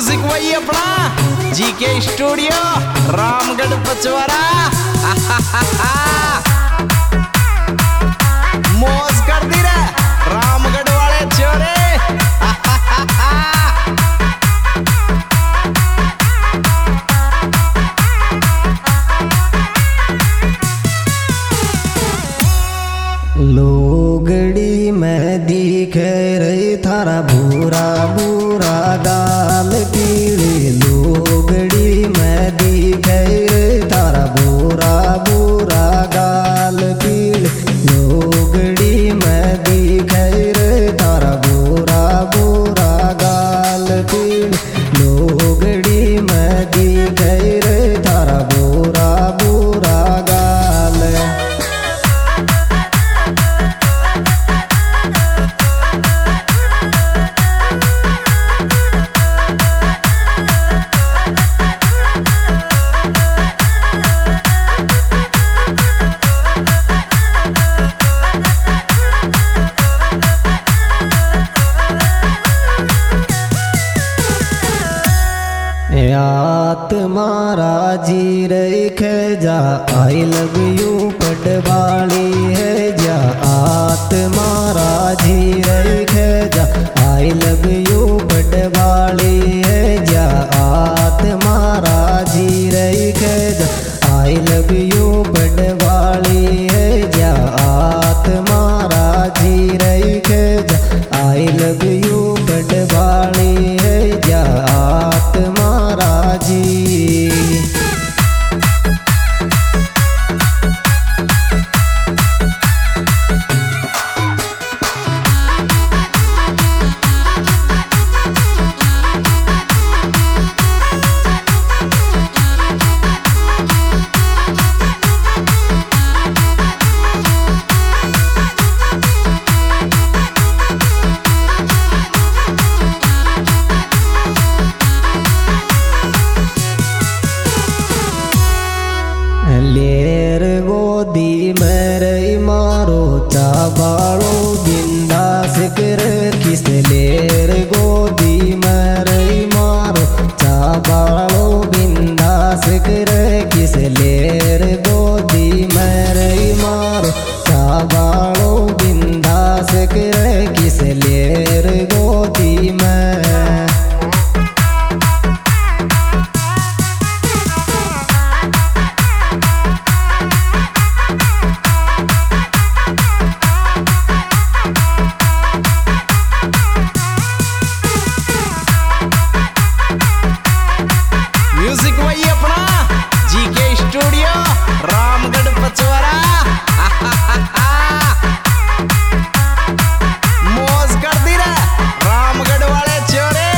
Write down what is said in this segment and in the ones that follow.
Music वही अपना GK studio Ramgarh पचवरा। मौज कर दी रे रामगढ़ वाले चोरे। लोगड़ी में दिखे रही थारा भूरा भूरा गाल पीली। लोगड़ी में दिखे रही थारा भूरा भूरा गाल पीली। लोगड़ी में दिखे रही थारा भूरा भूरा गाल पीली। लोगड़ी में दिखे रही थारा भूरा भूरा गाल। आत्मारा जी रख जा आई लव यू पटवाली है जा। आत्मारा जी रख जा आई लव यू पटवाली है जा। आत्मारा जी रख जा आई लव यू पटवाली है जा। आत्मारा जी रख जा आई लव यू पटवाली है जा। आत्मारा जी लेर गोदी में रही मारो चाबाड़ो बिंदास कर किस। लेर गोदी में रही मारो चाबाड़ो बिंदास कर किस। लेर गोदी में रही मारो चाबाड़ो बिंदास कर किस। लेर गोदी में म्यूजिक वही अपना जीके स्टूडियो रामगढ़ पचवरा। मौज कर दी रे रामगढ़ वाले चोरे।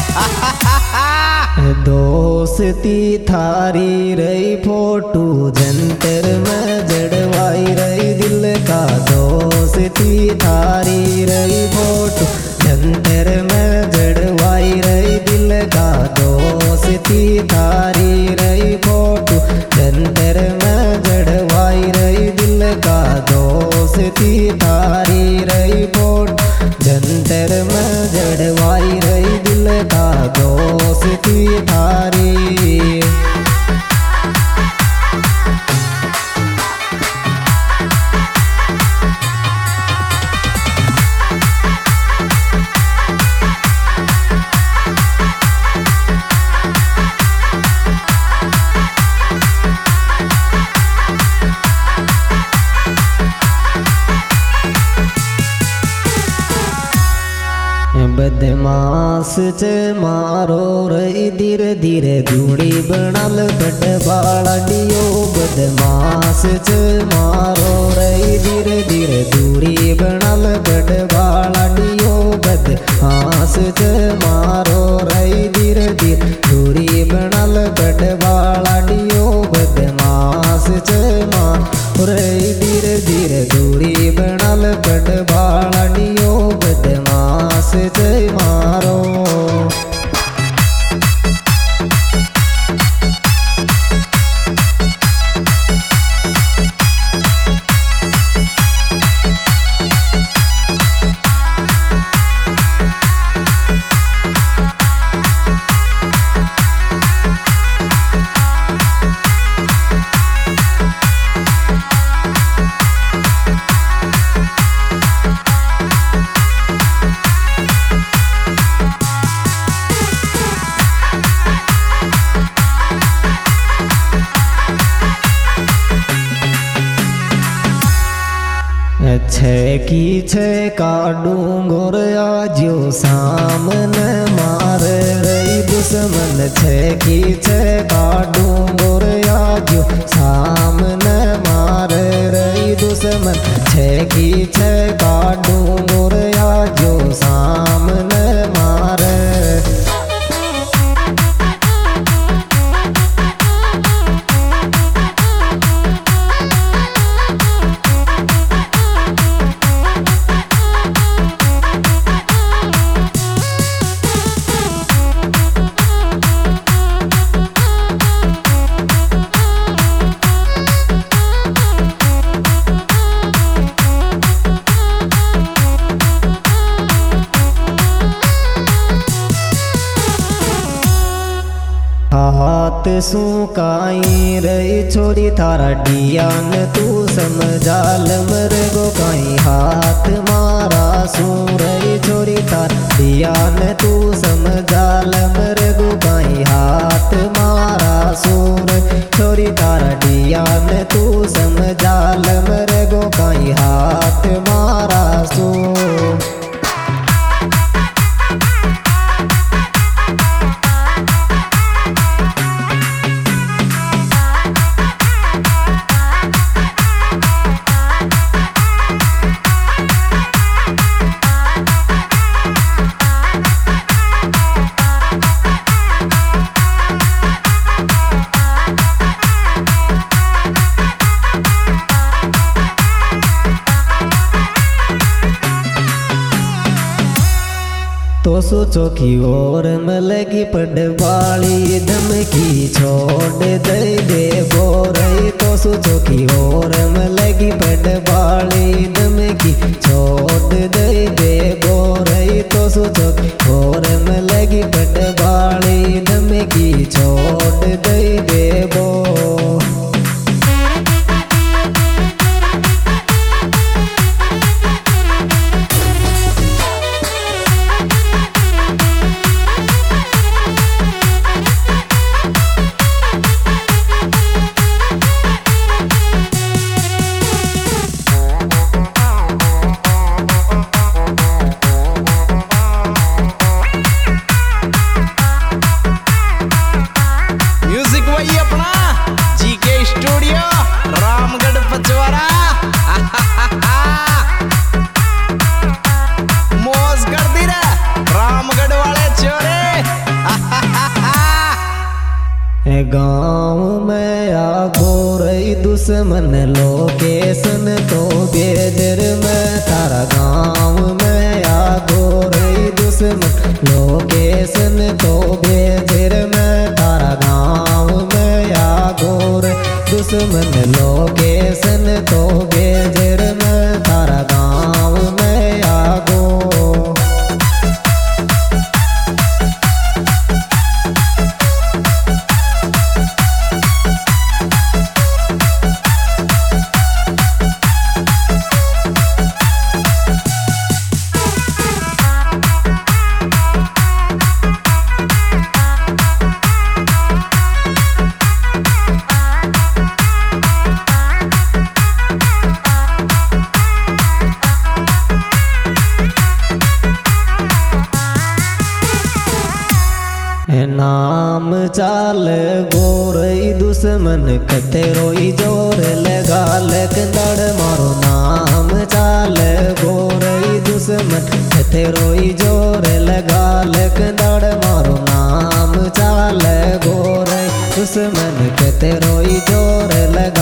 दोस्ती थारी रही फोटो जंतर में जड़वाई रही दिल का। दोस्ती थारी रही फोटो जंतर में जड़वाई रही दिल का। दोस्ती थारी रही फोटो जंतर में जड़वाई रही दिल का। दोस्ती थारी रही फोटो जंतर में जड़वाई रही दिल का। दोस्ती थारी बदमाश च मारो रही धीरे धीरे दूड़ी बनल पटवाड़ियो। बदमाश च मारो रही धीरे धीरे दूड़ी बनल पटवाड़ियो। बदमाश च मारो रही धीरे धीरे दूड़ी बनल पटवाड़ियो। बदमाश च मारो रही धीरे धीरे दूड़ी बनल पटवाड़ियो। बदमाश च मारो की छे काडू गोर आजो सामने मार रही दुश्मन की छे काडू गोर आजो सामने मार रही दुश्मन की छे काडू गोर आजो सामने मार। हाथ सुकाई रही छोरी थारा डियान तू समझाल मरे गो काई हाथ मारा सू रही छोरी थारा डियान तू समझाल मरे गो काई हाथ मारा सू रही छोरी थारा डियान तू समझाल मरे गो काई हाथ मारा सू। तो सोचो की और मलगी पड़वाली धमकी छोड़ दे दे बोरई। तो सोचो की और मलगी पड़वाली धमकी छोड़ दे दे बोरई। तो सोचो और मलगी पड़वाली धमकी छोड़ दे दे बो। गाँव में आ गोरई दुश्मन लोकेशन तो बेदर में तारा गाँव में आ गोरई दुश्मन लोकेशन तो बेदर में तारा गाँव में आ गोरई दुश्मन लोकेशन तो बेदर में तारा गाँव में आ गो। नाम चाल गोरई दुश्मन कते रोई जोर लगा लकंदड़ मारो। नाम चाल गोरई दुश्मन कते रोई जोर लगा लकंदड़ मारो। नाम चाल गोरई दुश्मन कते रोई जोर लगा